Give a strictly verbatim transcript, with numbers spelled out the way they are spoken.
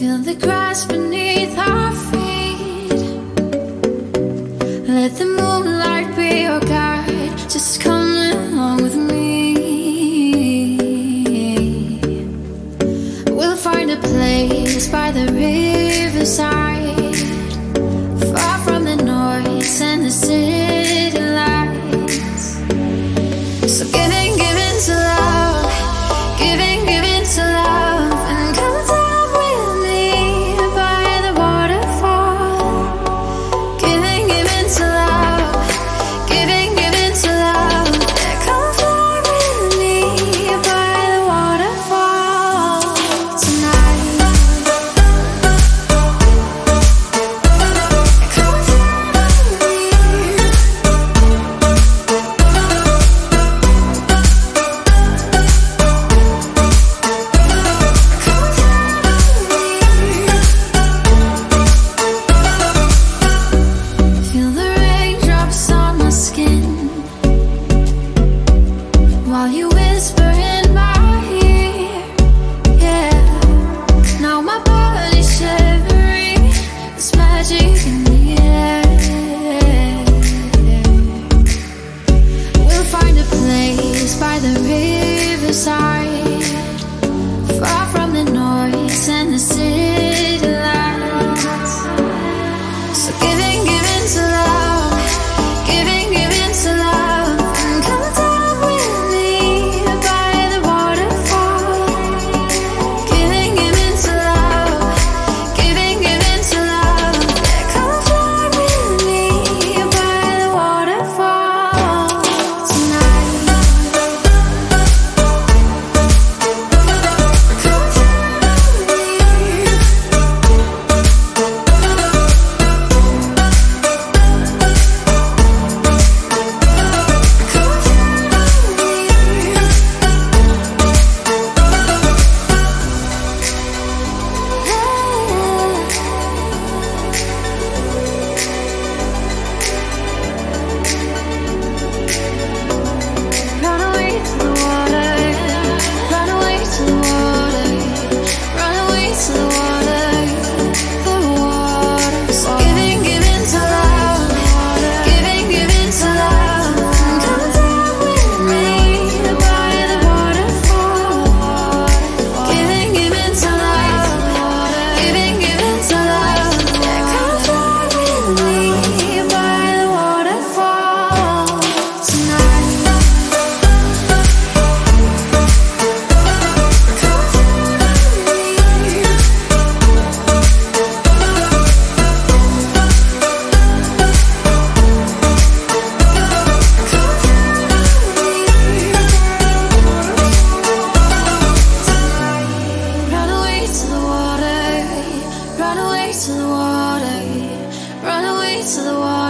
Feel the grass beneath our feet. Let the moonlight be your guide. Just come along with me. We'll find a place by the riverside, far from the noise and the city lights. So giving, giving to love, giving, giving to love, and come down with me by the waterfall. Giving, giving to love, giving, giving to love, yeah, come fly with me by the waterfall tonight. Come fly with me. Feel the raindrops on my skin while you whisper in my ear. Yeah, now my body's shivering. There's magic in the air. We'll find a place by the riverside, far from the noise and the city lights. So giving, giving to love, giving, giving to love, and come down with me by the waterfall. Giving, giving to love, giving, giving to love, yeah, come fly with me by the waterfall tonight. Come fly with me. Run away to the water, run away to the water, run away to the water, the water. So giving, giving to love, giving, giving to love, come down with me by the waterfall. Giving, giving to love, giving, giving to love, yeah, come fly with me by the waterfall tonight. Run away to the water, run away to the water, run away to the water.